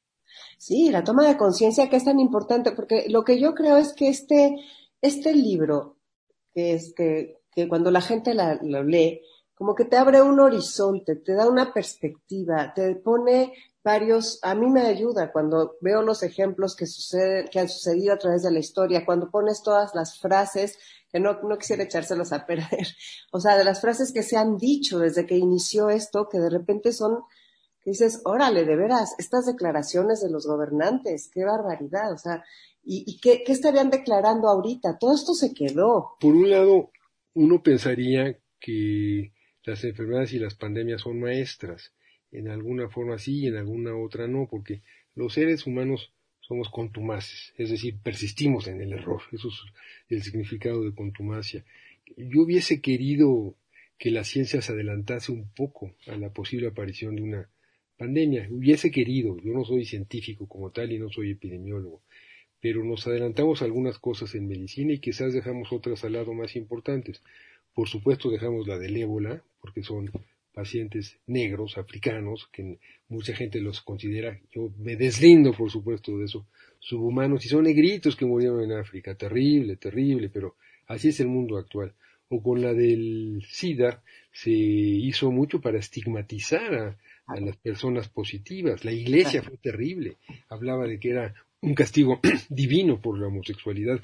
Sí, la toma de conciencia que es tan importante, porque lo que yo creo es que este, este libro, que es que, que cuando la gente la, lo lee, como que te abre un horizonte, te da una perspectiva, te pone varios, a mí me ayuda cuando veo los ejemplos que suceden, que han sucedido a través de la historia, cuando pones todas las frases, que no, no quisiera echárselos a perder, o sea, de las frases que se han dicho desde que inició esto, que de repente son, que dices, órale, de veras, estas declaraciones de los gobernantes, qué barbaridad, o sea, ¿y, y qué, qué estarían declarando ahorita? Todo esto se quedó. Por un lado, uno pensaría que las enfermedades y las pandemias son maestras, en alguna forma sí y en alguna otra no, porque los seres humanos somos contumaces, es decir, persistimos en el error, eso es el significado de contumacia. Yo hubiese querido que la ciencia se adelantase un poco a la posible aparición de una pandemia, hubiese querido, yo no soy científico como tal y no soy epidemiólogo, pero nos adelantamos a algunas cosas en medicina y quizás dejamos otras al lado más importantes. Por supuesto dejamos la del ébola, porque son pacientes negros, africanos, que mucha gente los considera, yo me deslindo por supuesto de eso, subhumanos, y son negritos que murieron en África, terrible, terrible, pero así es el mundo actual. O con la del SIDA, se hizo mucho para estigmatizar a, a las personas positivas, la iglesia fue terrible, hablaba de que era un castigo divino por la homosexualidad.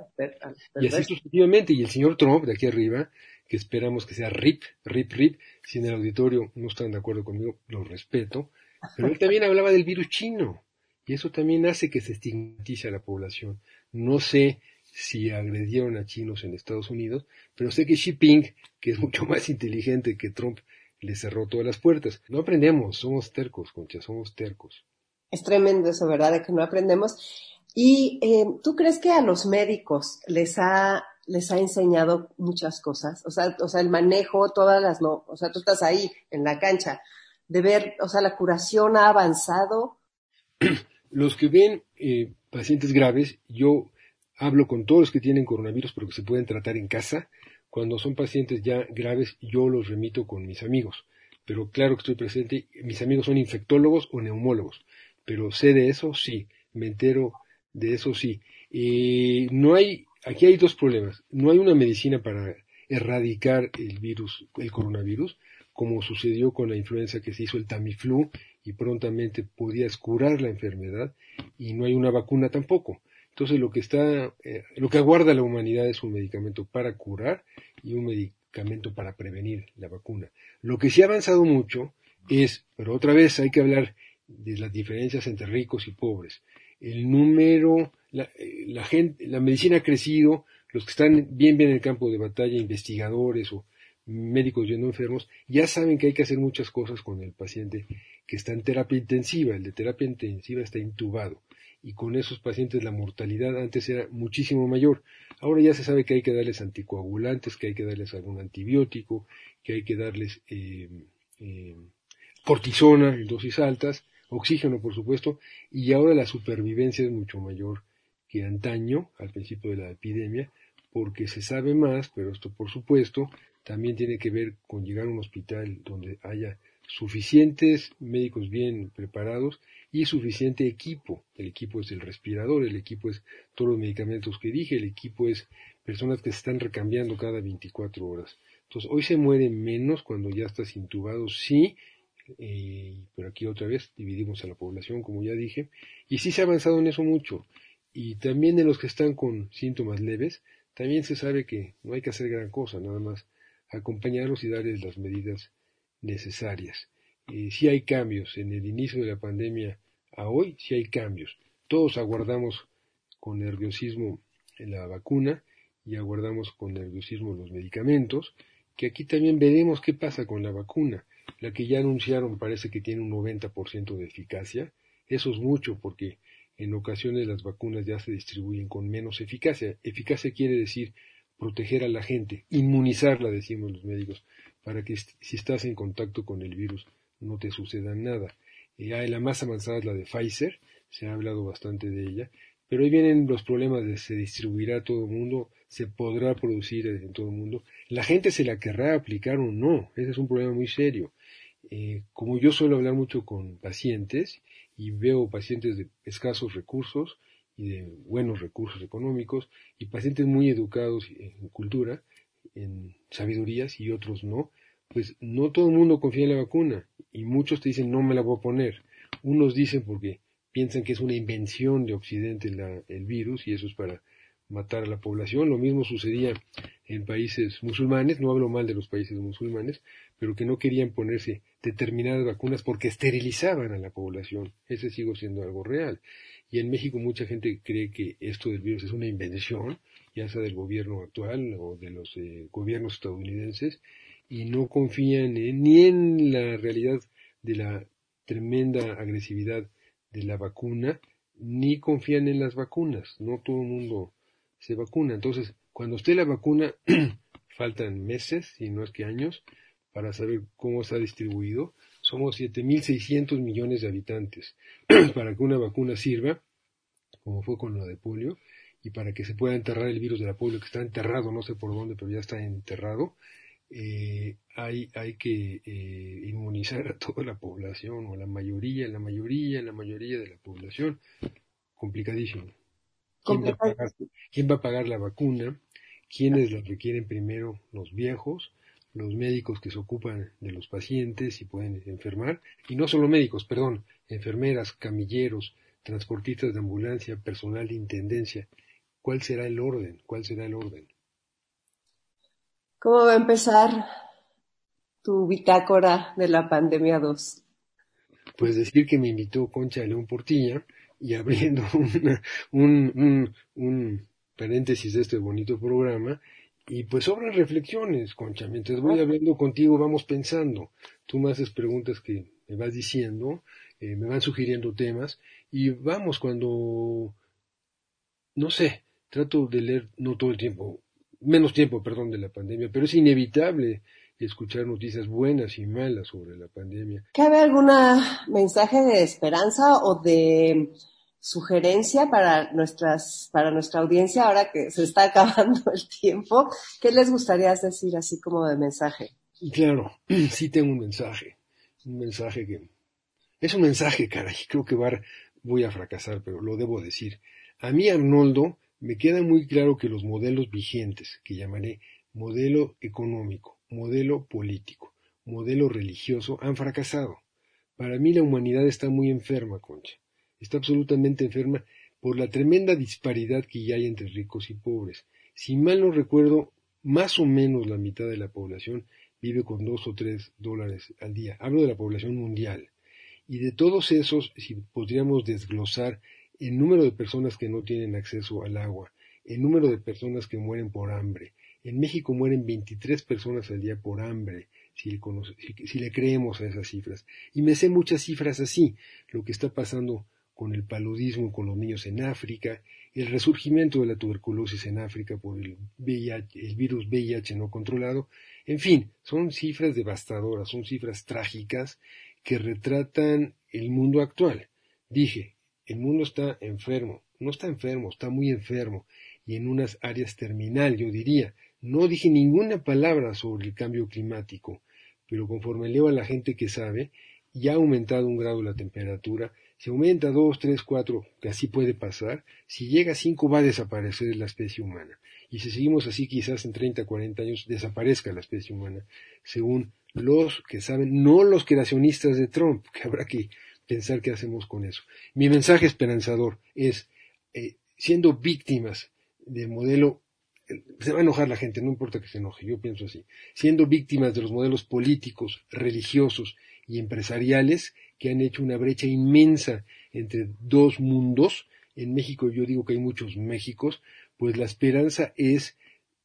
Y así sucesivamente, y el señor Trump, de aquí arriba, que esperamos que sea rip, rip, rip, si en el auditorio no están de acuerdo conmigo, lo respeto, pero él también hablaba del virus chino, y eso también hace que se estigmatice a la población. No sé si agredieron a chinos en Estados Unidos, pero sé que Xi Jinping, que es mucho más inteligente que Trump, le cerró todas las puertas. No aprendemos, somos tercos, Concha, somos tercos. Es tremendo eso, ¿verdad?, de que no aprendemos. Y eh, ¿tú crees que a los médicos les ha les ha enseñado muchas cosas? O sea, o sea, el manejo, todas las no, o sea, tú estás ahí en la cancha de ver, o sea, la curación ha avanzado. Los que ven eh, pacientes graves, yo hablo con todos los que tienen coronavirus, pero que se pueden tratar en casa. Cuando son pacientes ya graves, yo los remito con mis amigos. Pero claro que estoy presente, mis amigos son infectólogos o neumólogos, pero sé de eso, sí, me entero de eso, sí. Eh, no hay, aquí hay dos problemas. No hay una medicina para erradicar el virus, el coronavirus, como sucedió con la influenza, que se hizo el Tamiflu y prontamente podías curar la enfermedad, y no hay una vacuna tampoco. Entonces lo que está, eh, lo que aguarda la humanidad es un medicamento para curar y un medicamento para prevenir, la vacuna. Lo que sí ha avanzado mucho es, pero otra vez hay que hablar de las diferencias entre ricos y pobres. El número, la, la gente, la medicina ha crecido, los que están bien bien en el campo de batalla, investigadores o médicos yendo enfermos, ya saben que hay que hacer muchas cosas con el paciente que está en terapia intensiva. El de terapia intensiva está intubado, y con esos pacientes la mortalidad antes era muchísimo mayor. Ahora ya se sabe que hay que darles anticoagulantes, que hay que darles algún antibiótico, que hay que darles eh, eh, cortisona en dosis altas, oxígeno por supuesto, y ahora la supervivencia es mucho mayor que antaño, al principio de la epidemia, porque se sabe más, pero esto por supuesto también tiene que ver con llegar a un hospital donde haya suficientes médicos bien preparados y suficiente equipo. El equipo es el respirador, el equipo es todos los medicamentos que dije, el equipo es personas que se están recambiando cada veinticuatro horas. Entonces, hoy se muere menos cuando ya estás intubado, sí, eh, pero aquí otra vez dividimos a la población, como ya dije, y sí se ha avanzado en eso mucho. Y también de los que están con síntomas leves, también se sabe que no hay que hacer gran cosa, nada más acompañarlos y darles las medidas necesarias. Eh, sí hay cambios, en el inicio de la pandemia a hoy sí hay cambios. Todos aguardamos con nerviosismo la vacuna y aguardamos con nerviosismo los medicamentos, que aquí también veremos qué pasa con la vacuna. La que ya anunciaron parece que tiene un noventa por ciento de eficacia. Eso es mucho porque en ocasiones las vacunas ya se distribuyen con menos eficacia. Eficacia quiere decir proteger a la gente, inmunizarla, decimos los médicos, para que si estás en contacto con el virus no te suceda nada. Eh, la más avanzada es la de Pfizer, se ha hablado bastante de ella, pero ahí vienen los problemas de se distribuirá a todo el mundo, se podrá producir en todo el mundo, la gente se la querrá aplicar o no, ese es un problema muy serio. Eh, como yo suelo hablar mucho con pacientes y veo pacientes de escasos recursos y de buenos recursos económicos y pacientes muy educados en cultura, en sabidurías y otros no, pues no todo el mundo confía en la vacuna y muchos te dicen no me la voy a poner. Unos dicen porque piensan que es una invención de Occidente la, el virus y eso es para matar a la población. Lo mismo sucedía en países musulmanes, no hablo mal de los países musulmanes, pero que no querían ponerse determinadas vacunas porque esterilizaban a la población. Ese sigue siendo algo real. Y en México mucha gente cree que esto del virus es una invención, ya sea del gobierno actual o de los eh, gobiernos estadounidenses, y no confían en, ni en la realidad de la tremenda agresividad de la vacuna, ni confían en las vacunas. No todo el mundo se vacuna. Entonces, cuando esté la vacuna, faltan meses, si no es que años, para saber cómo está distribuido. Somos siete mil seiscientos millones de habitantes. Para que una vacuna sirva, como fue con la de polio, y para que se pueda enterrar el virus de la polio, que está enterrado, no sé por dónde, pero ya está enterrado, eh, hay, hay que eh, inmunizar a toda la población, o la mayoría, la mayoría, la mayoría de la población. Complicadísimo. ¿Quién va a pagar, quién va a pagar la vacuna? ¿Quiénes la requieren primero? Los viejos, los médicos que se ocupan de los pacientes y pueden enfermar, y no solo médicos, perdón, enfermeras, camilleros, transportistas de ambulancia, personal de intendencia. ¿Cuál será el orden? ¿Cuál será el orden? ¿Cómo va a empezar tu bitácora de la pandemia dos? Pues decir que me invitó Concha León Portilla y abriendo una, un, un, un paréntesis de este bonito programa, y pues sobran reflexiones, Concha. Mientras voy hablando contigo vamos pensando. Tú me haces preguntas que me vas diciendo, eh, me van sugiriendo temas, y vamos cuando, no sé, trato de leer no todo el tiempo, menos tiempo, perdón, de la pandemia, pero es inevitable escuchar noticias buenas y malas sobre la pandemia. ¿Cabe algún mensaje de esperanza o de sugerencia para nuestras, para nuestra audiencia ahora que se está acabando el tiempo? ¿Qué les gustaría decir así como de mensaje? Claro, sí tengo un mensaje, un mensaje que es un mensaje, caray, creo que va, voy a fracasar, pero lo debo decir. A mí, Arnoldo, me queda muy claro que los modelos vigentes, que llamaré modelo económico, modelo político, modelo religioso, han fracasado. Para mí la humanidad está muy enferma, Concha. Está absolutamente enferma por la tremenda disparidad que ya hay entre ricos y pobres. Si mal no recuerdo, más o menos la mitad de la población vive con dos o tres dólares al día. Hablo de la población mundial. Y de todos esos, si podríamos desglosar el número de personas que no tienen acceso al agua, el número de personas que mueren por hambre. En México mueren veintitrés personas al día por hambre, si le, conoce, si, si le creemos a esas cifras. Y me sé muchas cifras así, lo que está pasando con el paludismo con los niños en África, el resurgimiento de la tuberculosis en África por el, V I H, el virus V I H no controlado. En fin, son cifras devastadoras, son cifras trágicas que retratan el mundo actual. Dije, el mundo está enfermo, no está enfermo, está muy enfermo, y en unas áreas terminal, yo diría. No dije ninguna palabra sobre el cambio climático, pero conforme leo a la gente que sabe, ya ha aumentado un grado la temperatura. Si aumenta dos, tres, cuatro, que así puede pasar, si llega a cinco va a desaparecer la especie humana. Y si seguimos así, quizás en treinta, cuarenta años desaparezca la especie humana, según los que saben, no los creacionistas de Trump, que habrá que pensar qué hacemos con eso. Mi mensaje esperanzador es, eh, siendo víctimas del modelo, eh, se va a enojar la gente, no importa que se enoje, yo pienso así, siendo víctimas de los modelos políticos, religiosos y empresariales que han hecho una brecha inmensa entre dos mundos. En México yo digo que hay muchos Méxicos, pues la esperanza es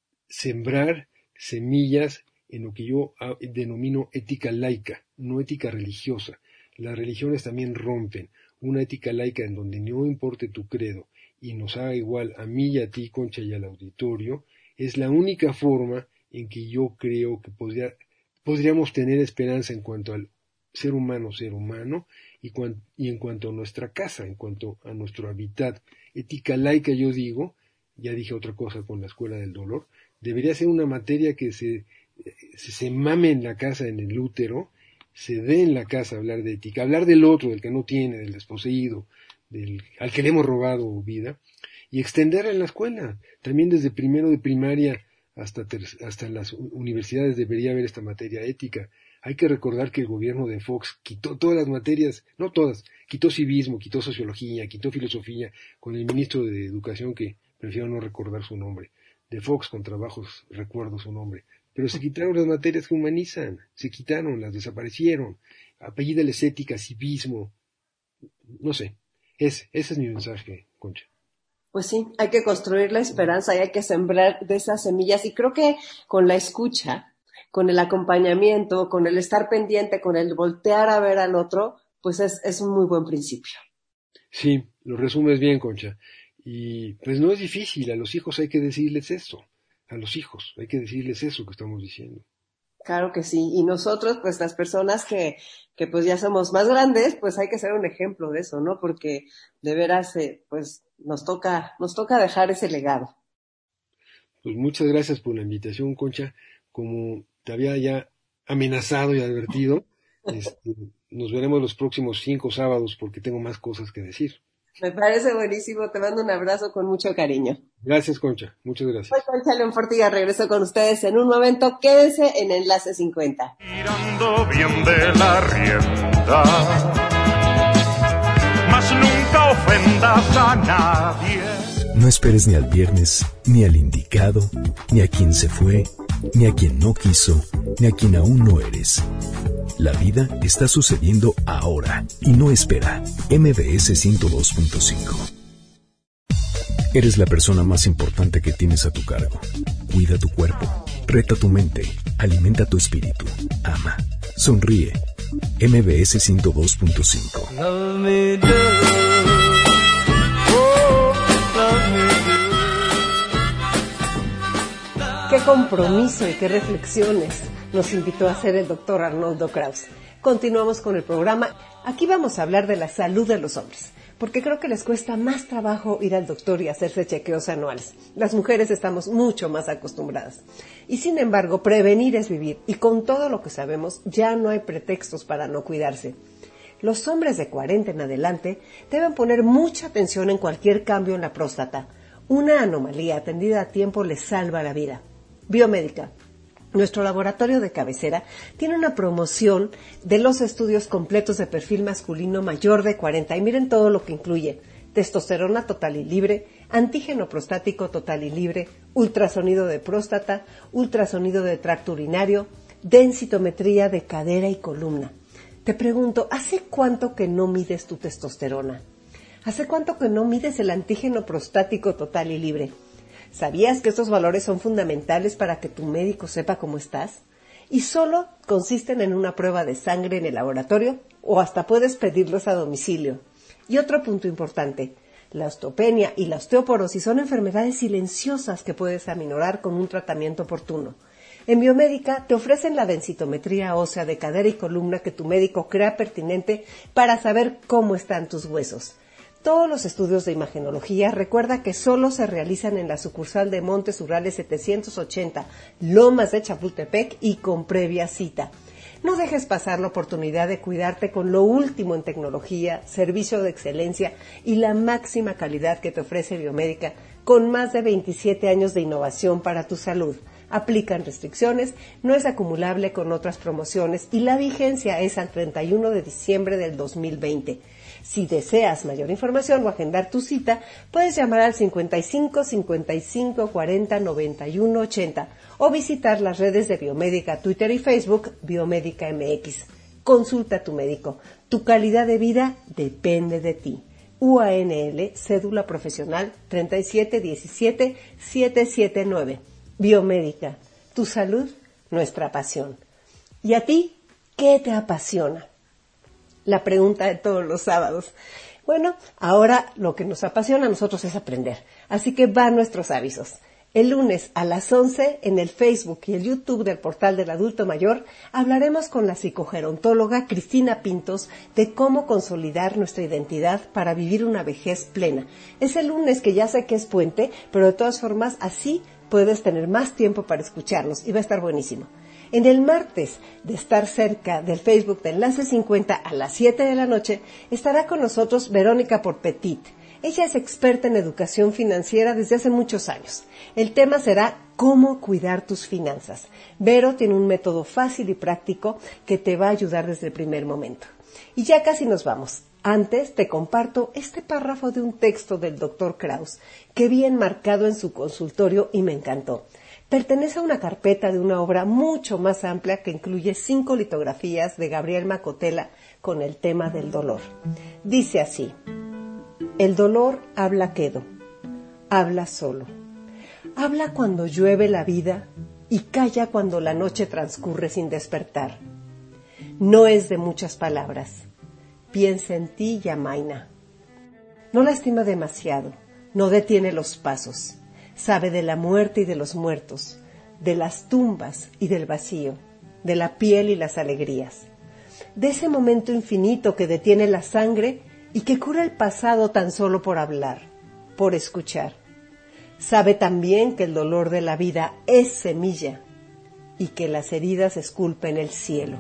sembrar semillas en lo que yo denomino ética laica, no ética religiosa. Las religiones también rompen. Una ética laica en donde no importe tu credo y nos haga igual a mí y a ti, Concha, y al auditorio, es la única forma en que yo creo que podría, podríamos tener esperanza en cuanto al ser humano, ser humano, y, cuan, y en cuanto a nuestra casa, en cuanto a nuestro hábitat. Ética laica, yo digo, ya dije otra cosa con la Escuela del Dolor, debería ser una materia que se, se, se mame en la casa, en el útero, se dé en la casa hablar de ética, hablar del otro, del que no tiene, del desposeído, del, al que le hemos robado vida, y extenderla en la escuela. También desde primero de primaria hasta, ter, hasta las universidades debería haber esta materia ética. Hay que recordar que el gobierno de Fox quitó todas las materias, no todas, quitó civismo, quitó sociología, quitó filosofía, con el ministro de Educación, que prefiero no recordar su nombre, de Fox con trabajos recuerdo su nombre, pero se quitaron las materias que humanizan, se quitaron, las desaparecieron, apellídales ética, civismo, no sé, ese, ese es mi mensaje, Concha. Pues sí, hay que construir la esperanza y hay que sembrar de esas semillas, y creo que con la escucha, con el acompañamiento, con el estar pendiente, con el voltear a ver al otro, pues es, es un muy buen principio. Sí, lo resumes bien, Concha. Y pues no es difícil, a los hijos hay que decirles eso, a los hijos hay que decirles eso que estamos diciendo. Claro que sí, y nosotros, pues las personas que, que pues ya somos más grandes, pues hay que ser un ejemplo de eso, ¿no? Porque de veras, eh, pues nos toca, nos toca dejar ese legado. Pues muchas gracias por la invitación, Concha. Como te había ya amenazado y advertido, este, nos veremos los próximos cinco sábados porque tengo más cosas que decir. Me parece buenísimo, te mando un abrazo con mucho cariño. Gracias, Concha, muchas gracias. Soy Concha León Portilla, regreso con ustedes en un momento, quédense en Enlace cincuenta. Tirando bien de la rienda, mas nunca ofendas a nadie. No esperes ni al viernes, ni al indicado, ni a quien se fue, ni a quien no quiso, ni a quien aún no eres. La vida está sucediendo ahora y no espera. M B S ciento dos punto cinco. Eres la persona más importante que tienes a tu cargo. Cuida tu cuerpo, reta tu mente, alimenta tu espíritu, ama, sonríe. M B S ciento dos punto cinco. Love me do. Oh, love me do. Qué compromiso y qué reflexiones nos invitó a hacer el doctor Arnoldo Kraus. Continuamos con el programa. Aquí vamos a hablar de la salud de los hombres, porque creo que les cuesta más trabajo ir al doctor y hacerse chequeos anuales. Las mujeres estamos mucho más acostumbradas. Y sin embargo, prevenir es vivir, y con todo lo que sabemos, ya no hay pretextos para no cuidarse. Los hombres de cuarenta en adelante deben poner mucha atención en cualquier cambio en la próstata. Una anomalía atendida a tiempo les salva la vida. Biomédica. Nuestro laboratorio de cabecera tiene una promoción de los estudios completos de perfil masculino mayor de cuarenta. Y miren todo lo que incluye: testosterona total y libre, antígeno prostático total y libre, ultrasonido de próstata, ultrasonido de tracto urinario, densitometría de cadera y columna. Te pregunto, ¿hace cuánto que no mides tu testosterona? ¿Hace cuánto que no mides el antígeno prostático total y libre? ¿Sabías que estos valores son fundamentales para que tu médico sepa cómo estás? Y solo consisten en una prueba de sangre en el laboratorio, o hasta puedes pedirlos a domicilio. Y otro punto importante: la osteopenia y la osteoporosis son enfermedades silenciosas que puedes aminorar con un tratamiento oportuno. En Biomédica te ofrecen la densitometría ósea de cadera y columna que tu médico crea pertinente para saber cómo están tus huesos. Todos los estudios de imagenología, recuerda que solo se realizan en la sucursal de Montes Urales setecientos ochenta, Lomas de Chapultepec y con previa cita. No dejes pasar la oportunidad de cuidarte con lo último en tecnología, servicio de excelencia y la máxima calidad que te ofrece Biomédica, con más de veintisiete años de innovación para tu salud. Aplican restricciones, no es acumulable con otras promociones y la vigencia es al treinta y uno de diciembre del dos mil veinte. Si deseas mayor información o agendar tu cita, puedes llamar al cincuenta y cinco, cincuenta y cinco, cuarenta, noventa y uno, ochenta o visitar las redes de Biomédica, Twitter y Facebook, Biomédica M X. Consulta a tu médico. Tu calidad de vida depende de ti. U A N L, cédula profesional treinta y siete diecisiete setecientos setenta y nueve. Biomédica, tu salud, nuestra pasión. ¿Y a ti qué te apasiona? La pregunta de todos los sábados. Bueno, ahora lo que nos apasiona a nosotros es aprender. Así que van nuestros avisos. El lunes a las once en el Facebook y el YouTube del Portal del Adulto Mayor hablaremos con la psicogerontóloga Cristina Pintos de cómo consolidar nuestra identidad para vivir una vejez plena. Es el lunes, que ya sé que es puente, pero de todas formas así puedes tener más tiempo para escucharnos y va a estar buenísimo. En el martes, de estar cerca del Facebook de Enlace cincuenta a las siete de la noche, estará con nosotros Verónica Porpetit. Ella es experta en educación financiera desde hace muchos años. El tema será cómo cuidar tus finanzas. Vero tiene un método fácil y práctico que te va a ayudar desde el primer momento. Y ya casi nos vamos. Antes te comparto este párrafo de un texto del doctor Krauss que vi enmarcado en su consultorio y me encantó. Pertenece a una carpeta de una obra mucho más amplia que incluye cinco litografías de Gabriel Macotela con el tema del dolor. Dice así: el dolor habla quedo, habla solo. Habla cuando llueve la vida y calla cuando la noche transcurre sin despertar. No es de muchas palabras. Piensa en ti y amaina. No lastima demasiado, no detiene los pasos. Sabe de la muerte y de los muertos, de las tumbas y del vacío, de la piel y las alegrías, de ese momento infinito que detiene la sangre y que cura el pasado tan solo por hablar, por escuchar. Sabe también que el dolor de la vida es semilla y que las heridas esculpen el cielo.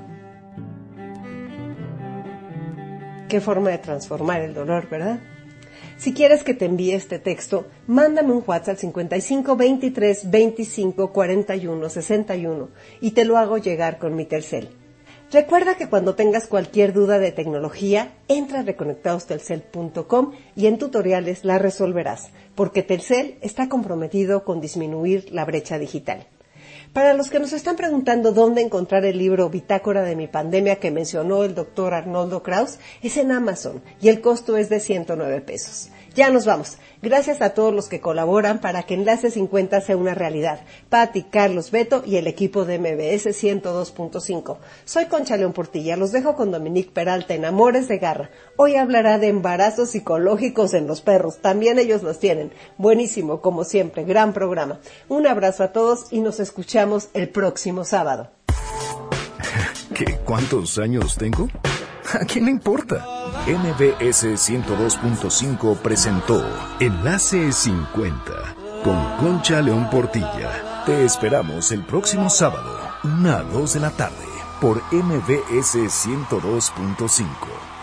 Qué forma de transformar el dolor, ¿verdad? Si quieres que te envíe este texto, mándame un WhatsApp al cincuenta y cinco, veintitrés, veinticinco, cuarenta y uno, sesenta y uno y te lo hago llegar con mi Telcel. Recuerda que cuando tengas cualquier duda de tecnología, entra a reconectados telcel punto com y en tutoriales la resolverás, porque Telcel está comprometido con disminuir la brecha digital. Para los que nos están preguntando dónde encontrar el libro Bitácora de mi pandemia que mencionó el doctor Arnoldo Krauss, es en Amazon y el costo es de ciento nueve pesos. Ya nos vamos. Gracias a todos los que colaboran para que Enlace cincuenta sea una realidad. Pati, Carlos, Beto y el equipo de M B S ciento dos punto cinco. Soy Concha León Portilla. Los dejo con Dominique Peralta en Amores de Garra. Hoy hablará de embarazos psicológicos en los perros. También ellos los tienen. Buenísimo, como siempre. Gran programa. Un abrazo a todos y nos escuchamos el próximo sábado. ¿Qué? ¿Cuántos años tengo? ¿A quién le importa? M B S ciento dos punto cinco presentó Enlace cincuenta con Concha León Portilla. Te esperamos el próximo sábado, una a dos de la tarde, por M B S ciento dos punto cinco.